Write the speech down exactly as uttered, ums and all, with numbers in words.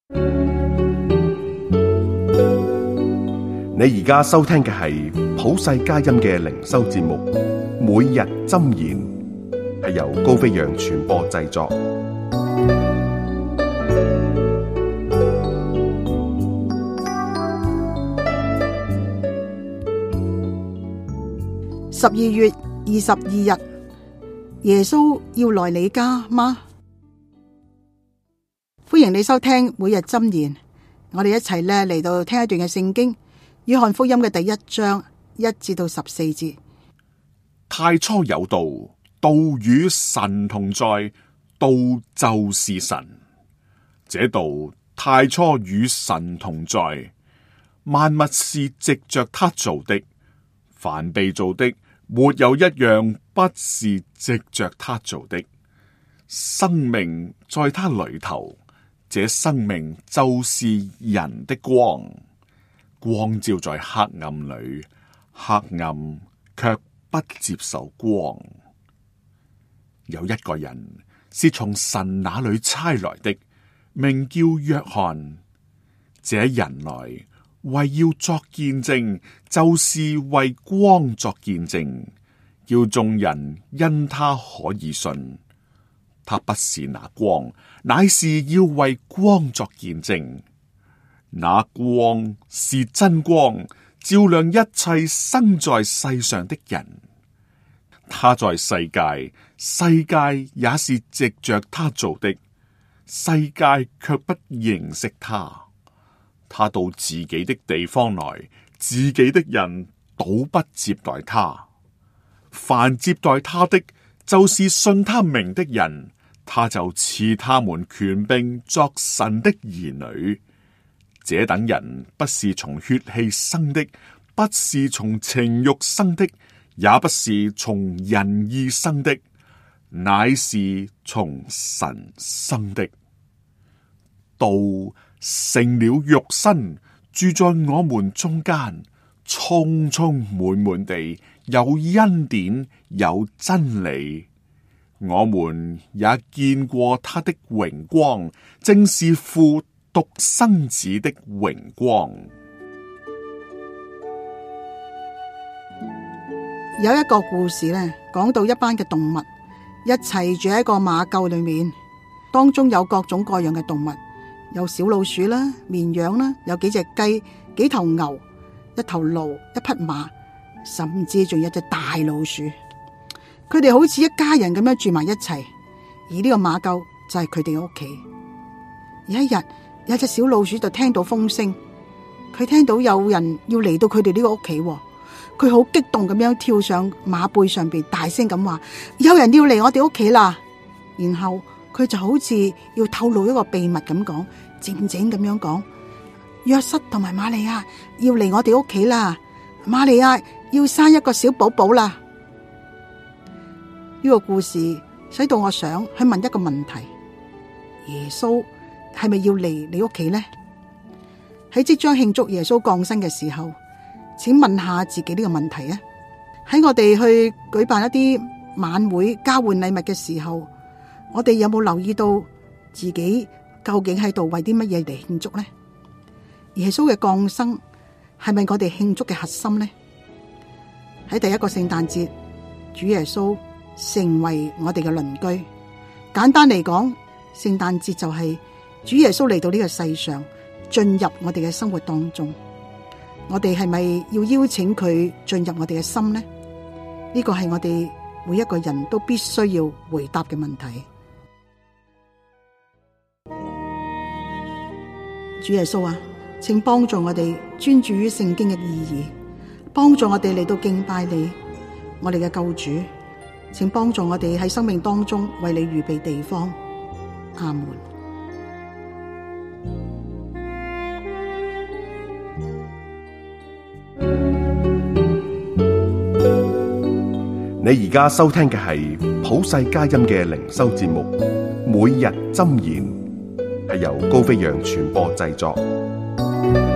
你而家收聽嘅係普世佳音嘅靈修節目，每日箴言，係由高飛揚傳播製作。 十二月二十二日，耶穌要來你家嗎？歡迎你收聽每日箴言，我哋一齊咧嚟到聽一段嘅聖經，約翰福音嘅第一章一至到十四節。 太初有道，道與神同在，道就是神。這道太初與神同在，萬物是藉着他造的，凡被造的，沒有一樣不是藉着他造的。生命在他裏頭，這生命就是人的光。光照在黑暗裏，黑暗卻不接受光。有一個人是從神那裏差來的，名叫約翰。這人來為要作見證，就是為光作見證，叫眾人因他可以信。他不是那光，乃是要為光作見證。那光是真光，照亮一切生在世上的人。他在世界，世界也是藉着他造的，世界卻不認識他。他到自己的地方來，自己的人倒不接待他。凡接待他的，就是信他名的人，他就賜他們權柄作神的兒女。這等人不是從血氣生的，不是從情欲生的，也不是從人意生的，乃是從神生的。道成了肉身，住在我們中間，充充滿滿地有恩典有真理。我們也見過他的榮光，正是父獨生子的榮光。 有一個故事呢，講到一班嘅動物一齊住喺一個馬廄裏面，當中有各種各樣嘅動物，有小老鼠啦、綿羊啦，有幾隻雞、幾頭牛、一頭驢、一匹馬，甚至仲有隻大老鼠。佢哋好似一家人咁樣住埋一齊，而呢個馬廄就係佢哋嘅屋企。有一日，有隻小老鼠就聽到風聲，佢聽到有人要嚟到佢哋呢個屋企，佢好激動咁樣跳上馬背上邊，大聲咁話：有人要嚟我哋屋企啦！然後佢就好似要透露一個秘密咁講，靜靜咁樣講：約瑟同埋瑪利亞要嚟我哋屋企啦，瑪利亞要生一個小寶寶啦。呢個故事使到我想去問一個問題：耶穌係咪要嚟你屋企呢？喺即將慶祝耶穌降生嘅時候，請問下自己呢個問題啊！喺我哋去舉辦一啲晚會交換禮物嘅時候，我哋有冇留意到自己究竟喺度為啲乜嘢嚟慶祝呢？耶穌嘅降生係咪我哋慶祝嘅核心呢？喺第一個聖誕節，主耶穌成為我哋嘅鄰居。簡單嚟講，聖誕節就係主耶穌嚟到呢個世上，進入我哋嘅生活當中。我哋係咪要邀請佢進入我哋嘅心呢？呢個係我哋每一個人都必須要回答嘅問題。主耶穌啊，請幫助我哋專注於聖經嘅意義，幫助我哋嚟到敬拜你，我哋嘅救主。請幫助我哋喺生命當中為你預備地方。阿門。 你而家收聽嘅係普世佳音嘅靈修節目，每日箴言，係由高飛揚傳播製作。